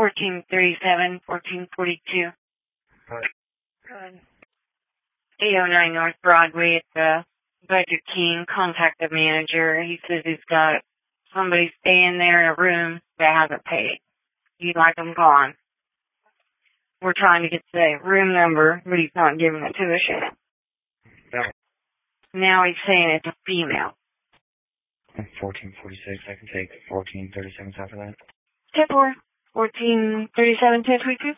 1437, 1442. Good. 809 North Broadway. It's Budget King. Contact the manager. He says he's got somebody staying there in a room that hasn't paid. He'd like them gone. We're trying to get the room number, but he's not giving it to us yet. No. Now he's saying it's a female. 1446, I can take 1437 after that. 10-4, 1437, 1022.